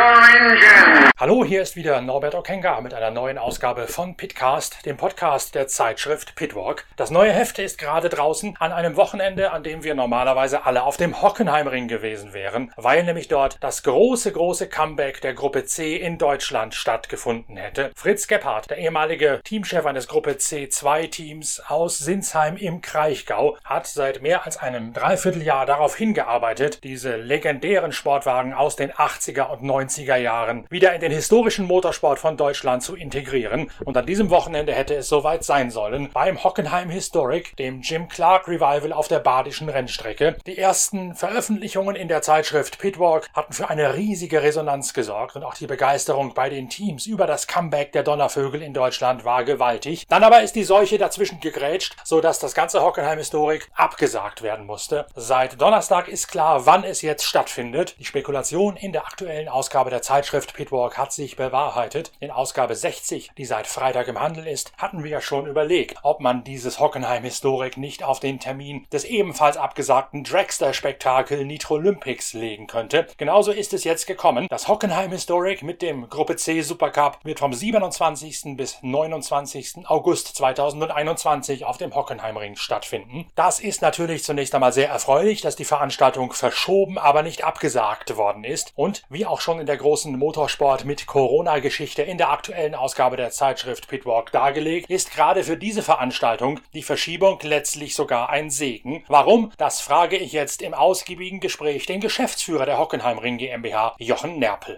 engine. Hallo, hier ist wieder Norbert Okenga mit einer neuen Ausgabe von Pitcast, dem Podcast der Zeitschrift Pitwalk. Das neue Heft ist gerade draußen an einem Wochenende, an dem wir normalerweise alle auf dem Hockenheimring gewesen wären, weil nämlich dort das große Comeback der Gruppe C in Deutschland stattgefunden hätte. Fritz Gebhardt, der ehemalige Teamchef eines Gruppe C2-Teams aus Sinsheim im Kraichgau, hat seit mehr als einem Dreivierteljahr darauf hingearbeitet, diese legendären Sportwagen aus den 80er und 90er Jahren wieder in den historischen Motorsport von Deutschland zu integrieren. Und an diesem Wochenende hätte es soweit sein sollen, beim Hockenheim Historic, dem Jim Clark Revival auf der badischen Rennstrecke. Die ersten Veröffentlichungen in der Zeitschrift Pitwalk hatten für eine riesige Resonanz gesorgt und auch die Begeisterung bei den Teams über das Comeback der Donnervögel in Deutschland war gewaltig. Dann aber ist die Seuche dazwischen gegrätscht, sodass das ganze Hockenheim Historic abgesagt werden musste. Seit Donnerstag ist klar, wann es jetzt stattfindet. Die Spekulation in der aktuellen Ausgabe der Zeitschrift Pitwalk hat sich bewahrheitet. In Ausgabe 60, die seit Freitag im Handel ist, hatten wir ja schon überlegt, ob man dieses Hockenheim Historic nicht auf den Termin des ebenfalls abgesagten Dragster-Spektakel Nitro-Olympics legen könnte. Genauso ist es jetzt gekommen. Das Hockenheim Historic mit dem Gruppe C Supercup wird vom 27. bis 29. August 2021 auf dem Hockenheimring stattfinden. Das ist natürlich zunächst einmal sehr erfreulich, dass die Veranstaltung verschoben, aber nicht abgesagt worden ist. Und wie auch schon in der großen Motorsport mit Corona-Geschichte in der aktuellen Ausgabe der Zeitschrift Pitwalk dargelegt, ist gerade für diese Veranstaltung die Verschiebung letztlich sogar ein Segen. Warum? Das frage ich jetzt im ausgiebigen Gespräch den Geschäftsführer der Hockenheimring GmbH, Jochen Nerpel.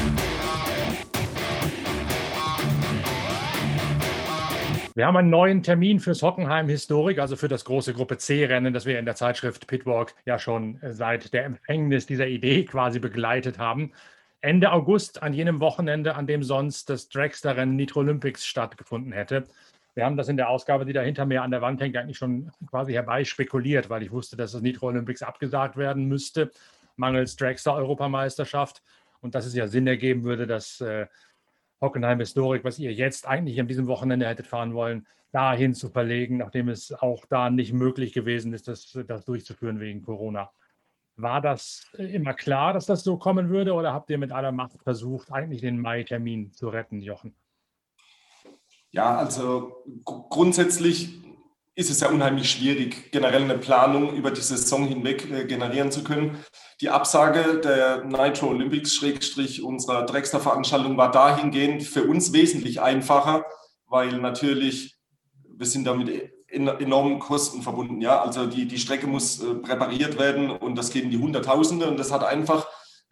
Wir haben einen neuen Termin fürs Hockenheim Historic, also für das große Gruppe C-Rennen, das wir in der Zeitschrift Pitwalk ja schon seit der Empfängnis dieser Idee quasi begleitet haben. Ende August, an jenem Wochenende, an dem sonst das Dragster-Rennen Nitro Olympics stattgefunden hätte. Wir haben das in der Ausgabe, die da hinter mir an der Wand hängt, eigentlich schon quasi herbeispekuliert, weil ich wusste, dass das Nitro Olympics abgesagt werden müsste, mangels Dragster-Europameisterschaft. Und dass es ja Sinn ergeben würde, dass Hockenheim Historic, was ihr jetzt eigentlich an diesem Wochenende hättet fahren wollen, dahin zu verlegen, nachdem es auch da nicht möglich gewesen ist, das durchzuführen wegen Corona. War das immer klar, dass das so kommen würde, oder habt ihr mit aller Macht versucht, eigentlich den Mai-Termin zu retten, Jochen? Ja, also grundsätzlich ist es ja unheimlich schwierig, generell eine Planung über die Saison hinweg generieren zu können. Die Absage der Nitro Olympics / unserer Dragster-Veranstaltung war dahingehend für uns wesentlich einfacher, weil natürlich wir sind damit enormen Kosten verbunden. Ja? Also die Strecke muss präpariert werden und das geht in die Hunderttausende und das hat einfach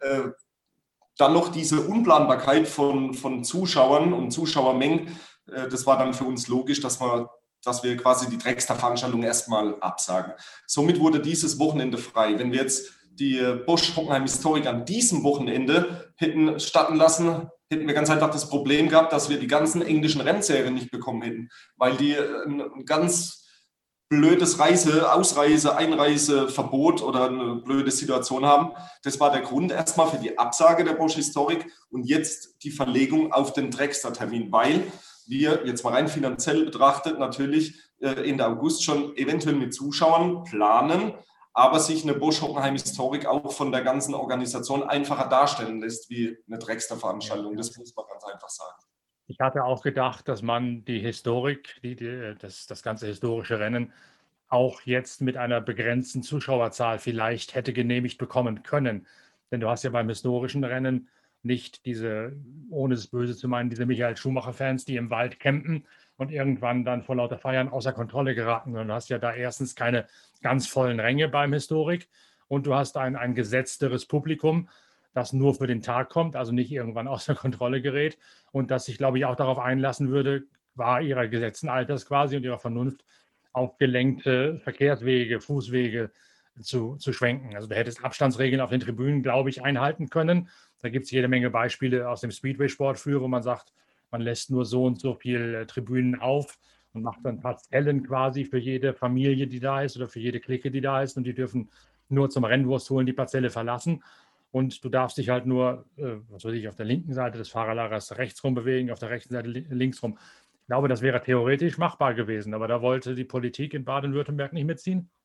dann noch diese Unplanbarkeit von Zuschauern und Zuschauermengen. Das war dann für uns logisch, dass wir quasi die Dragster-Veranstaltung erstmal absagen. Somit wurde dieses Wochenende frei. Wenn wir jetzt die Bosch Hockenheim Historic an diesem Wochenende hätten starten lassen, hätten wir ganz einfach das Problem gehabt, dass wir die ganzen englischen Rennserien nicht bekommen hätten, weil die ein ganz blödes Einreiseverbot oder eine blöde Situation haben. Das war der Grund erstmal für die Absage der Bosch Historic und jetzt die Verlegung auf den Dragster-Termin, weil wir jetzt mal rein finanziell betrachtet natürlich Ende August schon eventuell mit Zuschauern planen, aber sich eine Bosch Hockenheim Historic auch von der ganzen Organisation einfacher darstellen lässt wie eine Dragster-Veranstaltung. Das muss man ganz einfach sagen. Ich hatte auch gedacht, dass man die Historik, das ganze historische Rennen, auch jetzt mit einer begrenzten Zuschauerzahl vielleicht hätte genehmigt bekommen können. Denn du hast ja beim historischen Rennen nicht diese, ohne es böse zu meinen, diese Michael Schumacher-Fans, die im Wald campen und irgendwann dann vor lauter Feiern außer Kontrolle geraten. Und du hast ja da erstens keine ganz vollen Ränge beim Historik und du hast ein gesetzteres Publikum, das nur für den Tag kommt, also nicht irgendwann außer Kontrolle gerät und das sich, glaube ich, auch darauf einlassen würde, qua ihrer gesetzten Alters quasi und ihrer Vernunft auf gelenkte Verkehrswege, Fußwege zu schwenken. Also du hättest Abstandsregeln auf den Tribünen, glaube ich, einhalten können. Da gibt es jede Menge Beispiele aus dem Speedway-Sport für, wo man sagt, man lässt nur so und so viel Tribünen auf und macht dann Parzellen quasi für jede Familie, die da ist oder für jede Clique, die da ist und die dürfen nur zum Rennwurst holen die Parzelle verlassen. Und du darfst dich halt nur, was weiß ich, auf der linken Seite des Fahrerlagers rechts rum bewegen, auf der rechten Seite links rum. Ich glaube, das wäre theoretisch machbar gewesen, aber da wollte die Politik in Baden-Württemberg nicht mitziehen.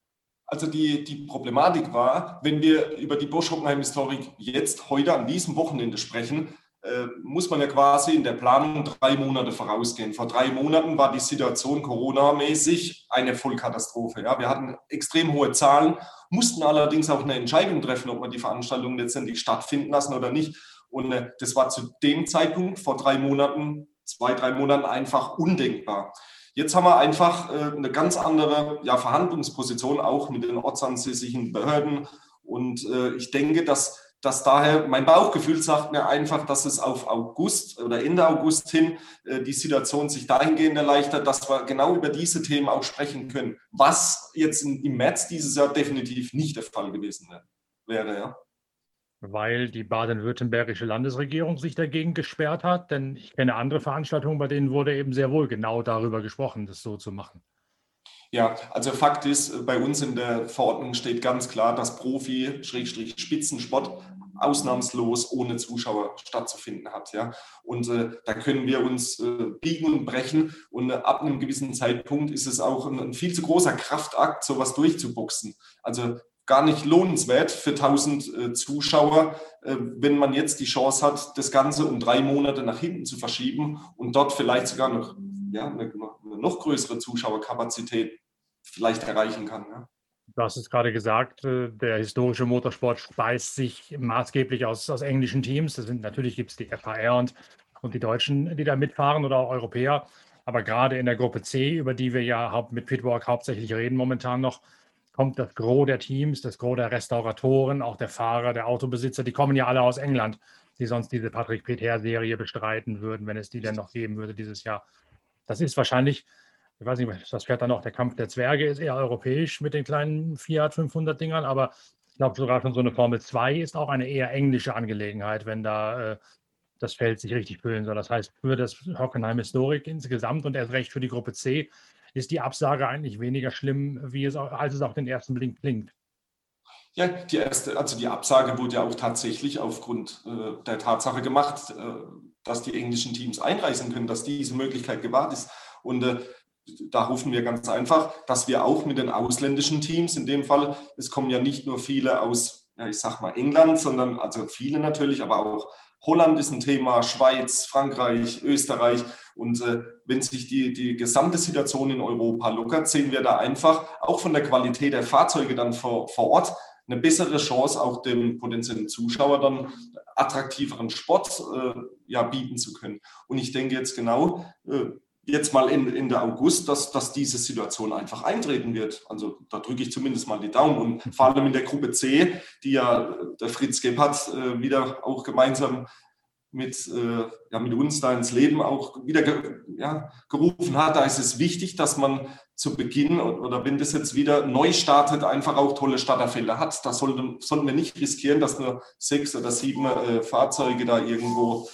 Also die Problematik war, wenn wir über die Bosch-Hockenheim-Historik jetzt heute an diesem Wochenende sprechen, muss man ja quasi in der Planung 3 Monate vorausgehen. Vor 3 Monaten war die Situation Corona-mäßig eine Vollkatastrophe. Ja, wir hatten extrem hohe Zahlen, mussten allerdings auch eine Entscheidung treffen, ob wir die Veranstaltung letztendlich stattfinden lassen oder nicht. Und das war zu dem Zeitpunkt vor 3 Monaten, 2, 3 Monaten einfach undenkbar. Jetzt haben wir einfach eine ganz andere Verhandlungsposition, auch mit den ortsansässigen Behörden. Und ich denke, dass daher mein Bauchgefühl sagt mir einfach, dass es auf August oder Ende August hin die Situation sich dahingehend erleichtert, dass wir genau über diese Themen auch sprechen können, was jetzt im März dieses Jahr definitiv nicht der Fall gewesen wäre. Ja. Weil die baden-württembergische Landesregierung sich dagegen gesperrt hat. Denn ich kenne andere Veranstaltungen, bei denen wurde eben sehr wohl genau darüber gesprochen, das so zu machen. Ja, also Fakt ist, bei uns in der Verordnung steht ganz klar, dass Profi-Spitzensport ausnahmslos ohne Zuschauer stattzufinden hat. Ja. Und da können wir uns biegen und brechen. Und ab einem gewissen Zeitpunkt ist es auch ein viel zu großer Kraftakt, sowas durchzuboxen. Also gar nicht lohnenswert für 1000 Zuschauer, wenn man jetzt die Chance hat, das Ganze um 3 Monate nach hinten zu verschieben und dort vielleicht sogar noch eine noch größere Zuschauerkapazität vielleicht erreichen kann. Ja. Du hast es gerade gesagt, der historische Motorsport speist sich maßgeblich aus englischen Teams. Natürlich gibt es die FHR und die Deutschen, die da mitfahren oder auch Europäer. Aber gerade in der Gruppe C, über die wir ja mit Pitwalk hauptsächlich reden momentan noch, kommt das Gros der Teams, das Gros der Restauratoren, auch der Fahrer, der Autobesitzer, die kommen ja alle aus England, die sonst diese Patrick Peter-Serie bestreiten würden, wenn es die denn noch geben würde dieses Jahr. Das ist wahrscheinlich, ich weiß nicht, was fährt da noch, der Kampf der Zwerge ist eher europäisch mit den kleinen Fiat 500 Dingern, aber ich glaube sogar schon so eine Formel 2 ist auch eine eher englische Angelegenheit, wenn da das Feld sich richtig füllen soll. Das heißt, für das Hockenheim Historic insgesamt und erst recht für die Gruppe C ist die Absage eigentlich weniger schlimm, als es auf den ersten Blick klingt. Ja, die Absage wurde ja auch tatsächlich aufgrund der Tatsache gemacht, dass die englischen Teams einreisen können, dass diese Möglichkeit gewahrt ist. Und da hoffen wir ganz einfach, dass wir auch mit den ausländischen Teams, in dem Fall, es kommen ja nicht nur viele aus, ich sag mal England, sondern also viele natürlich, aber auch Holland ist ein Thema, Schweiz, Frankreich, Österreich. Und wenn sich die gesamte Situation in Europa lockert, sehen wir da einfach auch von der Qualität der Fahrzeuge dann vor Ort eine bessere Chance, auch dem potenziellen Zuschauer dann attraktiveren Sport bieten zu können. Und ich denke jetzt genau, jetzt mal Ende August, dass diese Situation einfach eintreten wird. Also da drücke ich zumindest mal die Daumen. Und vor allem in der Gruppe C, die ja der Fritz Gebhardt wieder auch gemeinsam mit uns da ins Leben auch wieder gerufen hat, da ist es wichtig, dass man zu Beginn oder wenn das jetzt wieder neu startet, einfach auch tolle Starterfelder hat. Da sollten wir nicht riskieren, dass nur 6 oder 7 Fahrzeuge da irgendwo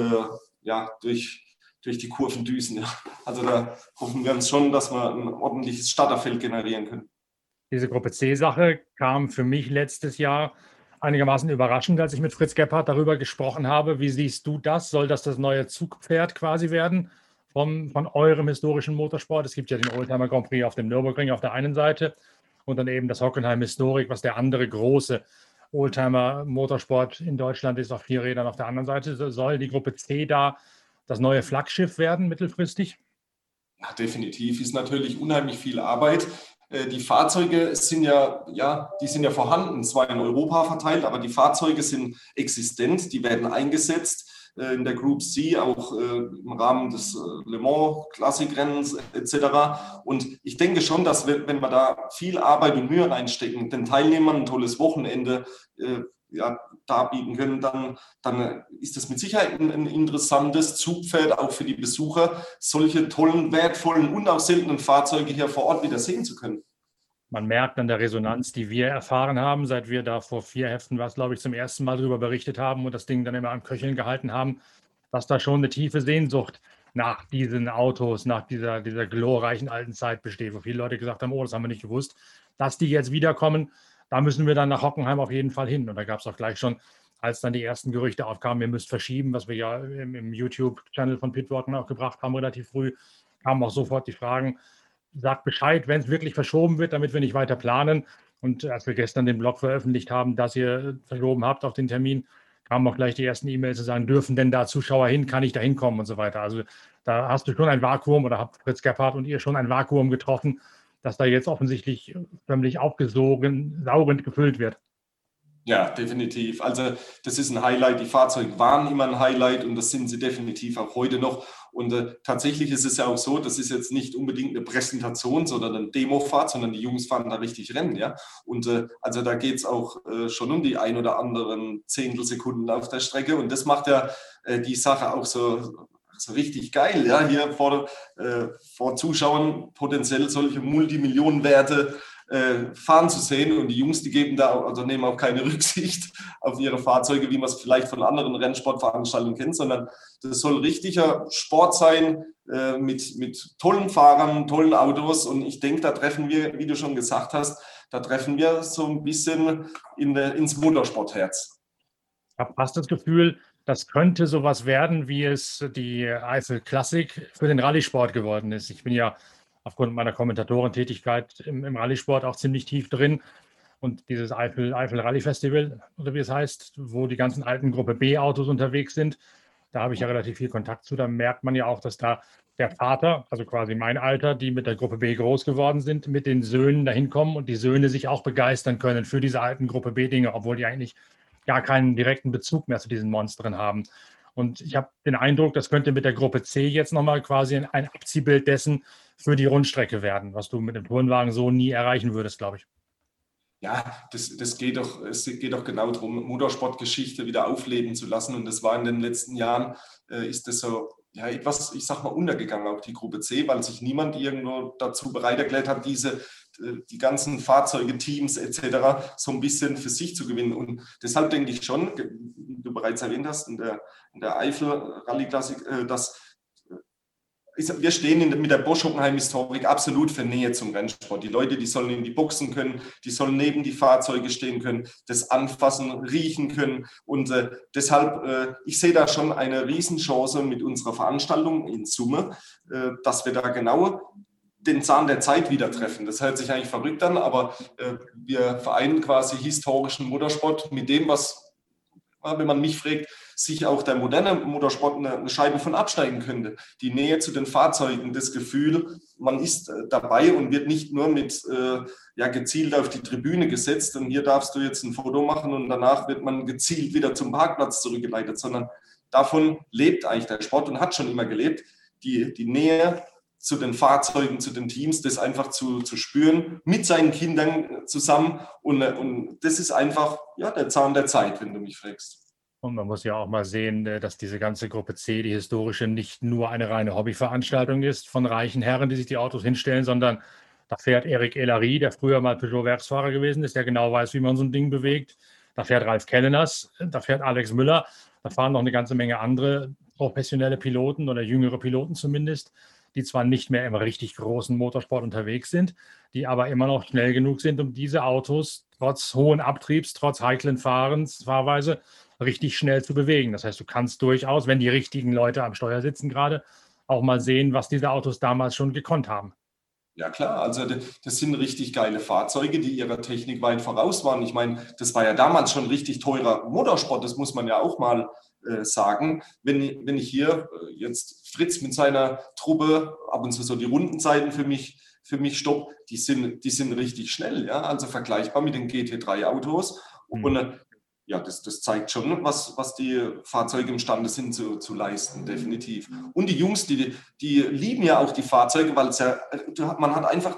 durch die Kurven düsen. Ja. Also da hoffen wir uns schon, dass wir ein ordentliches Starterfeld generieren können. Diese Gruppe C-Sache kam für mich letztes Jahr einigermaßen überraschend, als ich mit Fritz Gebhardt darüber gesprochen habe. Wie siehst du das? Soll das neue Zugpferd quasi werden von eurem historischen Motorsport? Es gibt ja den Oldtimer Grand Prix auf dem Nürburgring auf der einen Seite und dann eben das Hockenheim Historic, was der andere große Oldtimer Motorsport in Deutschland ist, auf 4 Rädern auf der anderen Seite. Soll die Gruppe C da das neue Flaggschiff werden, mittelfristig? Ja, definitiv. Ist natürlich unheimlich viel Arbeit. Die Fahrzeuge sind die sind ja vorhanden, zwar in Europa verteilt, aber die Fahrzeuge sind existent, die werden eingesetzt in der Group C, auch im Rahmen des Le Mans Klassikrennens etc. Und ich denke schon, dass wenn wir da viel Arbeit und Mühe reinstecken, den Teilnehmern ein tolles Wochenende darbieten können, dann ist das mit Sicherheit ein interessantes Zugpferd auch für die Besucher, solche tollen, wertvollen und auch seltenen Fahrzeuge hier vor Ort wieder sehen zu können. Man merkt an der Resonanz, die wir erfahren haben, seit wir da vor 4 Heften, glaube ich, zum ersten Mal darüber berichtet haben und das Ding dann immer am Köcheln gehalten haben, dass da schon eine tiefe Sehnsucht nach diesen Autos, nach dieser glorreichen alten Zeit besteht, wo viele Leute gesagt haben, oh, das haben wir nicht gewusst, dass die jetzt wiederkommen. Da müssen wir dann nach Hockenheim auf jeden Fall hin. Und da gab es auch gleich schon, als dann die ersten Gerüchte aufkamen, ihr müsst verschieben, was wir ja im YouTube-Channel von Pitwalk auch gebracht haben, relativ früh, kamen auch sofort die Fragen, sagt Bescheid, wenn es wirklich verschoben wird, damit wir nicht weiter planen. Und als wir gestern den Blog veröffentlicht haben, dass ihr verschoben habt auf den Termin, kamen auch gleich die ersten E-Mails zu sagen, dürfen denn da Zuschauer hin, kann ich da hinkommen und so weiter. Also da hast du schon ein Vakuum oder habt Fritz Gebhardt und ihr schon ein Vakuum getroffen, das da jetzt offensichtlich förmlich aufgesogen, saugend gefüllt wird. Ja, definitiv. Also das ist ein Highlight. Die Fahrzeuge waren immer ein Highlight und das sind sie definitiv auch heute noch. Und tatsächlich ist es ja auch so, das ist jetzt nicht unbedingt eine Präsentation, sondern eine Demofahrt, sondern die Jungs fahren da richtig Rennen. Ja? Und also da geht es auch schon um die ein oder anderen Zehntelsekunden auf der Strecke. Und das macht ja die Sache auch so richtig geil, ja, hier vor Zuschauern potenziell solche Multimillionenwerte fahren zu sehen, und die Jungs, die geben da, also nehmen auch keine Rücksicht auf ihre Fahrzeuge, wie man es vielleicht von anderen Rennsportveranstaltungen kennt, sondern das soll richtiger Sport sein, mit tollen Fahrern, tollen Autos, und ich denke, da treffen wir, wie du schon gesagt hast, da treffen wir so ein bisschen ins Motorsportherz. Ich habe fast das Gefühl, das könnte sowas werden, wie es die Eifel Classic für den Rallye-Sport geworden ist. Ich bin ja aufgrund meiner Kommentatorentätigkeit im Rallye-Sport auch ziemlich tief drin. Und dieses Eifel Rallye Festival, oder wie es heißt, wo die ganzen alten Gruppe B-Autos unterwegs sind, da habe ich ja relativ viel Kontakt zu. Da merkt man ja auch, dass da der Vater, also quasi mein Alter, die mit der Gruppe B groß geworden sind, mit den Söhnen dahin kommen und die Söhne sich auch begeistern können für diese alten Gruppe B-Dinge, obwohl die eigentlich gar keinen direkten Bezug mehr zu diesen Monstern haben. Und ich habe den Eindruck, das könnte mit der Gruppe C jetzt nochmal quasi ein Abziehbild dessen für die Rundstrecke werden, was du mit dem Turnwagen so nie erreichen würdest, glaube ich. Ja, es geht doch genau darum, Motorsportgeschichte wieder aufleben zu lassen. Und das war in den letzten Jahren, ist das so, ja, etwas, ich sag mal, untergegangen, auch die Gruppe C, weil sich niemand irgendwo dazu bereit erklärt hat, die ganzen Fahrzeuge, Teams etc. so ein bisschen für sich zu gewinnen. Und deshalb denke ich schon, wie du bereits erwähnt hast, in der Eifel Rallye Classic, wir stehen mit der Bosch-Hockenheim-Historik absolut für Nähe zum Rennsport. Die Leute, die sollen in die Boxen können, die sollen neben die Fahrzeuge stehen können, das anfassen, riechen können. Und deshalb, ich sehe da schon eine Riesenchance mit unserer Veranstaltung in Summe, dass wir da genau den Zahn der Zeit wieder treffen. Das hört sich eigentlich verrückt an, aber wir vereinen quasi historischen Motorsport mit dem, was, wenn man mich fragt, sich auch der moderne Motorsport eine Scheibe von abschneiden könnte. Die Nähe zu den Fahrzeugen, das Gefühl, man ist dabei und wird nicht nur mit gezielt auf die Tribüne gesetzt und hier darfst du jetzt ein Foto machen und danach wird man gezielt wieder zum Parkplatz zurückgeleitet, sondern davon lebt eigentlich der Sport und hat schon immer gelebt, die Nähe zu den Fahrzeugen, zu den Teams, das einfach zu spüren, mit seinen Kindern zusammen, und das ist einfach der Zahn der Zeit, wenn du mich fragst. Und man muss ja auch mal sehen, dass diese ganze Gruppe C, die historische, nicht nur eine reine Hobbyveranstaltung ist von reichen Herren, die sich die Autos hinstellen, sondern da fährt Eric Ellery, der früher mal Peugeot-Werksfahrer gewesen ist, der genau weiß, wie man so ein Ding bewegt. Da fährt Ralf Kelleners, da fährt Alex Müller, da fahren noch eine ganze Menge andere professionelle Piloten oder jüngere Piloten zumindest, die zwar nicht mehr im richtig großen Motorsport unterwegs sind, die aber immer noch schnell genug sind, um diese Autos trotz hohen Abtriebs, trotz heiklen Fahrweise richtig schnell zu bewegen. Das heißt, du kannst durchaus, wenn die richtigen Leute am Steuer sitzen gerade, auch mal sehen, was diese Autos damals schon gekonnt haben. Ja klar, also das sind richtig geile Fahrzeuge, die ihrer Technik weit voraus waren. Ich meine, das war ja damals schon richtig teurer Motorsport, das muss man ja auch mal sagen. Wenn ich hier jetzt Fritz mit seiner Truppe ab und zu so die Rundenzeiten für mich stopp, die sind richtig schnell, ja, also vergleichbar mit den GT3-Autos. Und das zeigt schon, was die Fahrzeuge imstande sind zu leisten, definitiv. Und die Jungs, die lieben ja auch die Fahrzeuge, weil man hat einfach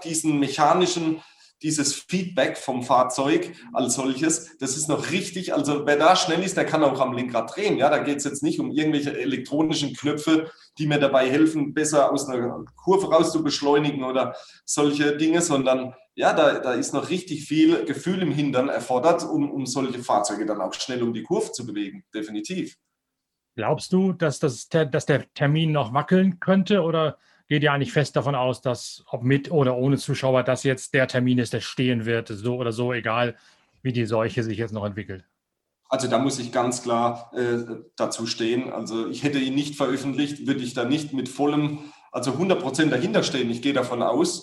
dieses Feedback vom Fahrzeug als solches, das ist noch richtig, also wer da schnell ist, der kann auch am Lenkrad drehen. Ja, da geht es jetzt nicht um irgendwelche elektronischen Knöpfe, die mir dabei helfen, besser aus einer Kurve raus zu beschleunigen oder solche Dinge, sondern ja, da ist noch richtig viel Gefühl im Hintern erfordert, um solche Fahrzeuge dann auch schnell um die Kurve zu bewegen, definitiv. Glaubst du, dass der Termin noch wackeln könnte, oder geht ihr eigentlich fest davon aus, dass ob mit oder ohne Zuschauer das jetzt der Termin ist, der stehen wird, so oder so, egal wie die Seuche sich jetzt noch entwickelt? Also da muss ich ganz klar dazu stehen. Also ich hätte ihn nicht veröffentlicht, würde ich da nicht mit 100% dahinter stehen. Ich gehe davon aus,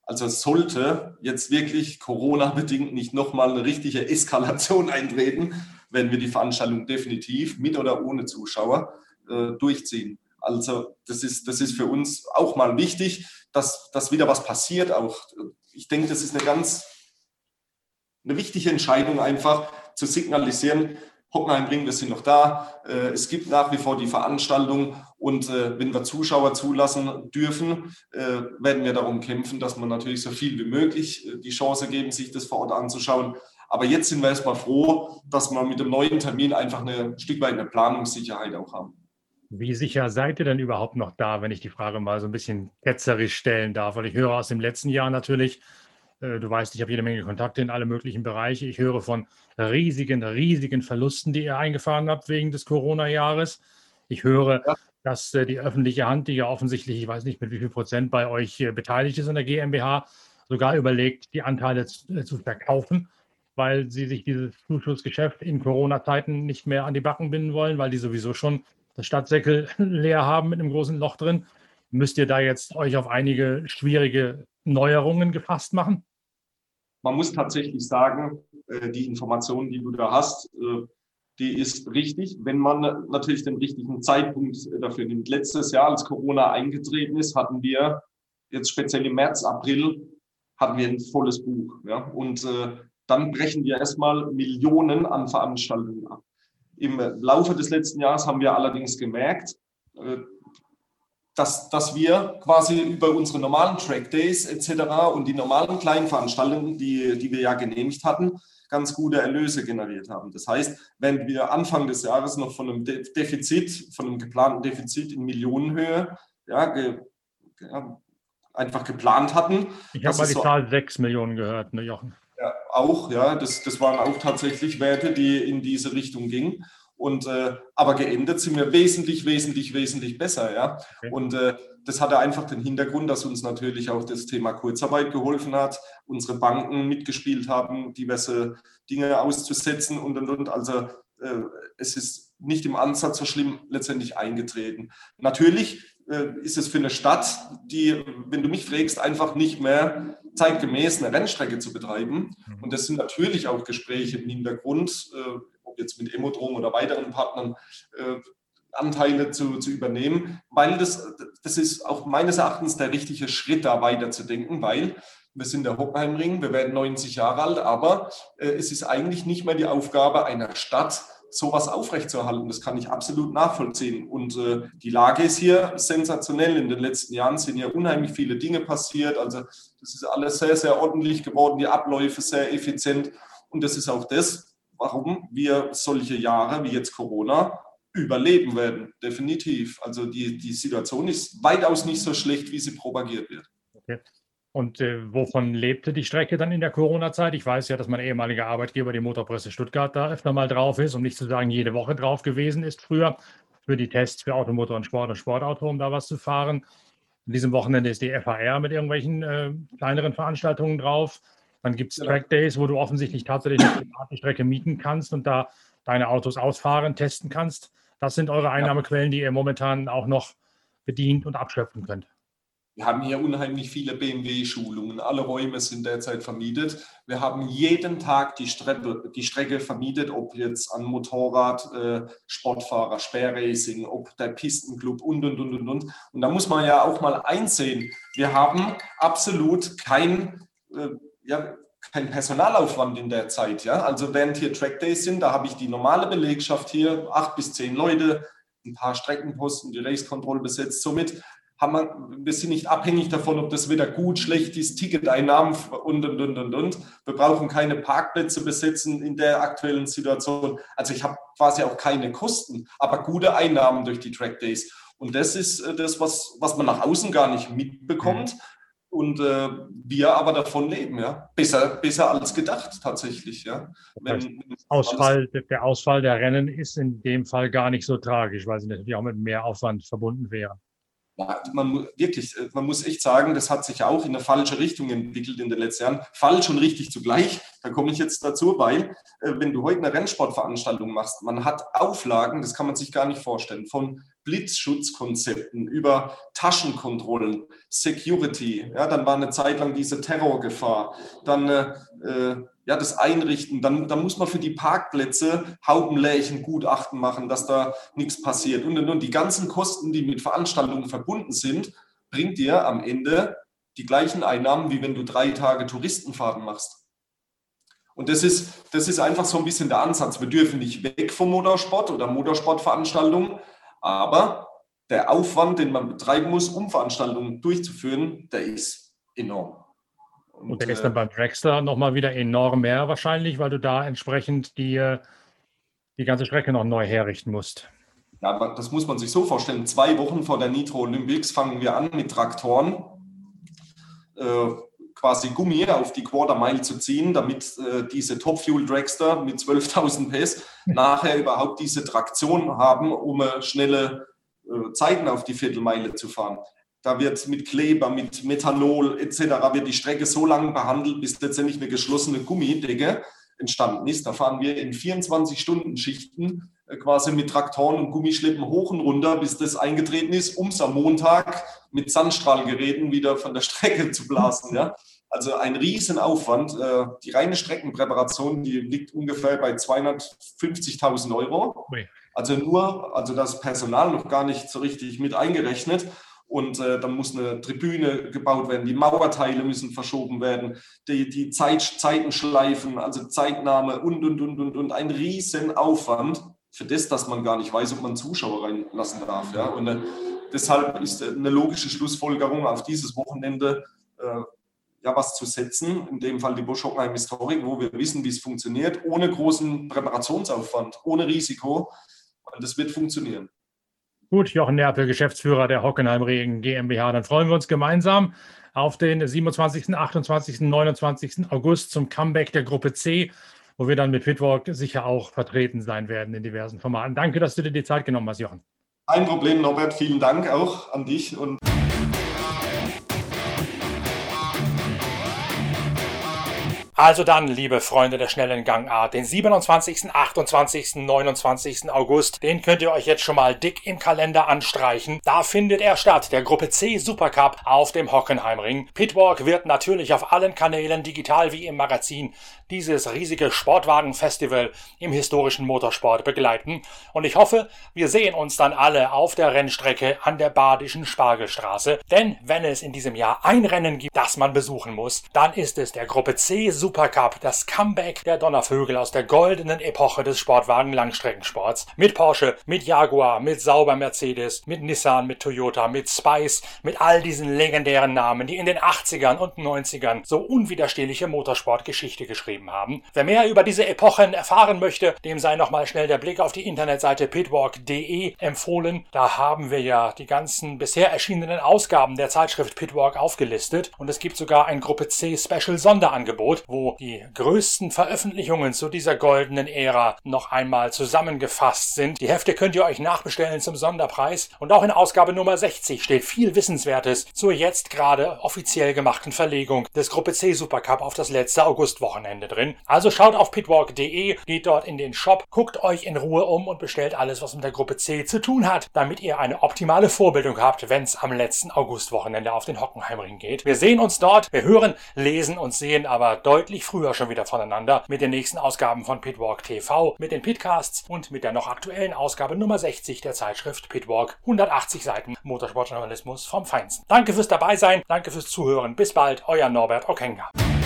Also sollte jetzt wirklich Corona-bedingt nicht nochmal eine richtige Eskalation eintreten, werden wir die Veranstaltung definitiv mit oder ohne Zuschauer durchziehen. Also das ist für uns auch mal wichtig, dass wieder was passiert. Auch ich denke, das ist eine wichtige Entscheidung, einfach zu signalisieren, Hockenheimring, wir sind noch da. Es gibt nach wie vor die Veranstaltung und wenn wir Zuschauer zulassen dürfen, werden wir darum kämpfen, dass wir natürlich so viel wie möglich die Chance geben, sich das vor Ort anzuschauen. Aber jetzt sind wir erstmal froh, dass wir mit dem neuen Termin einfach ein Stück weit eine Planungssicherheit auch haben. Wie sicher seid ihr denn überhaupt noch da, wenn ich die Frage mal so ein bisschen ketzerisch stellen darf? Weil ich höre aus dem letzten Jahr natürlich, du weißt, ich habe jede Menge Kontakte in alle möglichen Bereiche. Ich höre von riesigen Verlusten, die ihr eingefahren habt wegen des Corona-Jahres. Ich höre, dass die öffentliche Hand, die ja offensichtlich, ich weiß nicht mit wie viel Prozent bei euch beteiligt ist an der GmbH, sogar überlegt, die Anteile zu verkaufen, weil sie sich dieses Zuschussgeschäft in Corona-Zeiten nicht mehr an die Backen binden wollen, weil die sowieso schon das Stadtsäckel leer haben mit einem großen Loch drin. Müsst ihr da jetzt euch auf einige schwierige Neuerungen gefasst machen? Man muss tatsächlich sagen, die Information, die du da hast, die ist richtig, wenn man natürlich den richtigen Zeitpunkt dafür nimmt. Letztes Jahr, als Corona eingetreten ist, hatten wir jetzt speziell im März, April, hatten wir ein volles Buch. Ja? Und dann brechen wir erstmal Millionen an Veranstaltungen ab. Im Laufe des letzten Jahres haben wir allerdings gemerkt, dass wir quasi über unsere normalen Trackdays etc. und die normalen kleinen Veranstaltungen, die wir ja genehmigt hatten, ganz gute Erlöse generiert haben. Das heißt, wenn wir Anfang des Jahres noch von einem Defizit, von einem geplanten Defizit in Millionenhöhe, einfach geplant hatten. Ich habe mal die Zahl 6 Millionen gehört, ne, Jochen? Ja, auch, ja, das waren auch tatsächlich Werte, die in diese Richtung gingen. Und aber geendet sind wir wesentlich besser, ja. Okay. Und das hatte einfach den Hintergrund, dass uns natürlich auch das Thema Kurzarbeit geholfen hat, unsere Banken mitgespielt haben, diverse Dinge auszusetzen und. Also es ist nicht im Ansatz so schlimm letztendlich eingetreten. Natürlich ist es für eine Stadt, die, wenn du mich fragst, einfach nicht mehr zeitgemäß eine Rennstrecke zu betreiben. Und das sind natürlich auch Gespräche im Hintergrund, ob jetzt mit Emodrom oder weiteren Partnern, Anteile zu übernehmen, weil das ist auch meines Erachtens der richtige Schritt, da weiterzudenken, weil wir sind der Hockenheimring, wir werden 90 Jahre alt, aber es ist eigentlich nicht mehr die Aufgabe einer Stadt, sowas aufrechtzuerhalten. Das kann ich absolut nachvollziehen. Und die Lage ist hier sensationell. In den letzten Jahren sind ja unheimlich viele Dinge passiert. Also das ist alles sehr, sehr ordentlich geworden, die Abläufe sehr effizient. Und das ist auch das, warum wir solche Jahre wie jetzt Corona überleben werden. Definitiv. Also die Situation ist weitaus nicht so schlecht, wie sie propagiert wird. Okay. Und wovon lebte die Strecke dann in der Corona-Zeit? Ich weiß ja, dass mein ehemaliger Arbeitgeber, die Motorpresse Stuttgart, da öfter mal drauf ist, um nicht zu sagen, jede Woche drauf gewesen ist früher, für die Tests für Automotor und Sport und Sportauto, um da was zu fahren. An diesem Wochenende ist die FAR mit irgendwelchen kleineren Veranstaltungen drauf. Dann gibt es Trackdays, wo du offensichtlich tatsächlich die Strecke mieten kannst und da deine Autos ausfahren, testen kannst. Das sind eure Einnahmequellen, die ihr momentan auch noch bedient und abschöpfen könnt. Wir haben hier unheimlich viele BMW-Schulungen. Alle Räume sind derzeit vermietet. Wir haben jeden Tag die Strecke vermietet, ob jetzt an Motorrad, Sportfahrer, Speerracing, ob der Pistenclub und. Und da muss man ja auch mal einsehen, wir haben absolut kein Personalaufwand in der Zeit. Ja? Also während hier Trackdays sind, da habe ich die normale Belegschaft hier, 8 bis 10 Leute, ein paar Streckenposten, die Race Control besetzt. Somit wir sind nicht abhängig davon, ob das Wetter gut, schlecht ist, Ticketeinnahmen und. Wir brauchen keine Parkplätze besetzen in der aktuellen Situation. Also ich habe quasi auch keine Kosten, aber gute Einnahmen durch die Trackdays. Und das ist das, was man nach außen gar nicht mitbekommt. Und wir aber davon leben, ja. Besser als gedacht tatsächlich, ja. Der Ausfall der Rennen ist in dem Fall gar nicht so tragisch, weil sie natürlich auch mit mehr Aufwand verbunden wären. Ja, man muss echt sagen, das hat sich ja auch in eine falsche Richtung entwickelt in den letzten Jahren. Falsch und richtig zugleich. Da komme ich jetzt dazu, weil wenn du heute eine Rennsportveranstaltung machst, man hat Auflagen, das kann man sich gar nicht vorstellen, von Blitzschutzkonzepten, über Taschenkontrollen, Security. Ja, dann war eine Zeit lang diese Terrorgefahr. Dann das Einrichten. Dann muss man für die Parkplätze Haubenlärchengutachten machen, dass da nichts passiert. Und die ganzen Kosten, die mit Veranstaltungen verbunden sind, bringt dir am Ende die gleichen Einnahmen, wie wenn du 3 Tage Touristenfahrten machst. Und das ist einfach so ein bisschen der Ansatz. Wir dürfen nicht weg vom Motorsport oder Motorsportveranstaltungen, aber der Aufwand, den man betreiben muss, um Veranstaltungen durchzuführen, der ist enorm. Und der ist dann beim Dragster nochmal wieder enorm mehr wahrscheinlich, weil du da entsprechend die ganze Strecke noch neu herrichten musst. Ja, das muss man sich so vorstellen. 2 Wochen vor der Nitro Olympics fangen wir an mit Traktoren, quasi Gummi auf die Quarter Mile zu ziehen, damit diese Top Fuel Dragster mit 12.000 PS nachher überhaupt diese Traktion haben, um schnelle Zeiten auf die Viertelmeile zu fahren. Da wird mit Kleber, mit Methanol etc. wird die Strecke so lange behandelt, bis letztendlich eine geschlossene Gummidecke entstanden ist. Da fahren wir in 24-Stunden-Schichten quasi mit Traktoren und Gummischleppen hoch und runter, bis das eingetreten ist, um es am Montag mit Sandstrahlgeräten wieder von der Strecke zu blasen. Ja? Also ein Riesenaufwand. Die reine Streckenpräparation, die liegt ungefähr bei 250.000 €. Also das Personal noch gar nicht so richtig mit eingerechnet. Und dann muss eine Tribüne gebaut werden, die Mauerteile müssen verschoben werden, die Zeitenschleifen, also Zeitnahme und ein Riesenaufwand für das, dass man gar nicht weiß, ob man Zuschauer reinlassen darf. Ja? Und deshalb ist eine logische Schlussfolgerung auf dieses Wochenende was zu setzen, in dem Fall die Bosch Hockenheim Historic, wo wir wissen, wie es funktioniert, ohne großen Präparationsaufwand, ohne Risiko, weil das wird funktionieren. Gut, Jochen Nerpel, Geschäftsführer der Hockenheimring GmbH. Dann freuen wir uns gemeinsam auf den 27., 28., 29. August zum Comeback der Gruppe C, wo wir dann mit Pitwalk sicher auch vertreten sein werden in diversen Formaten. Danke, dass du dir die Zeit genommen hast, Jochen. Kein Problem, Norbert. Vielen Dank auch an dich. Also dann, liebe Freunde der schnellen Gangart, den 27., 28., 29. August, den könnt ihr euch jetzt schon mal dick im Kalender anstreichen. Da findet er statt, der Gruppe C Supercup auf dem Hockenheimring. Pitwalk wird natürlich auf allen Kanälen, digital wie im Magazin, dieses riesige Sportwagenfestival im historischen Motorsport begleiten. Und ich hoffe, wir sehen uns dann alle auf der Rennstrecke an der Badischen Spargelstraße. Denn wenn es in diesem Jahr ein Rennen gibt, das man besuchen muss, dann ist es der Gruppe C Supercup, das Comeback der Donnervögel aus der goldenen Epoche des Sportwagen-Langstreckensports. Mit Porsche, mit Jaguar, mit Sauber Mercedes, mit Nissan, mit Toyota, mit Spice, mit all diesen legendären Namen, die in den 80ern und 90ern so unwiderstehliche Motorsportgeschichte geschrieben haben. Wer mehr über diese Epochen erfahren möchte, dem sei nochmal schnell der Blick auf die Internetseite pitwalk.de empfohlen. Da haben wir ja die ganzen bisher erschienenen Ausgaben der Zeitschrift Pitwalk aufgelistet und es gibt sogar ein Gruppe C Special Sonderangebot, wo die größten Veröffentlichungen zu dieser goldenen Ära noch einmal zusammengefasst sind. Die Hefte könnt ihr euch nachbestellen zum Sonderpreis und auch in Ausgabe Nummer 60 steht viel Wissenswertes zur jetzt gerade offiziell gemachten Verlegung des Gruppe C Supercup auf das letzte Augustwochenende drin. Also schaut auf pitwalk.de, geht dort in den Shop, guckt euch in Ruhe um und bestellt alles, was mit der Gruppe C zu tun hat, damit ihr eine optimale Vorbildung habt, wenn es am letzten Augustwochenende auf den Hockenheimring geht. Wir sehen uns dort, wir hören, lesen und sehen aber deutlich früher schon wieder voneinander mit den nächsten Ausgaben von Pitwalk TV, mit den Pitcasts und mit der noch aktuellen Ausgabe Nummer 60 der Zeitschrift Pitwalk. 180 Seiten Motorsportjournalismus vom Feinsten. Danke fürs Dabeisein, danke fürs Zuhören. Bis bald, euer Norbert Okenga.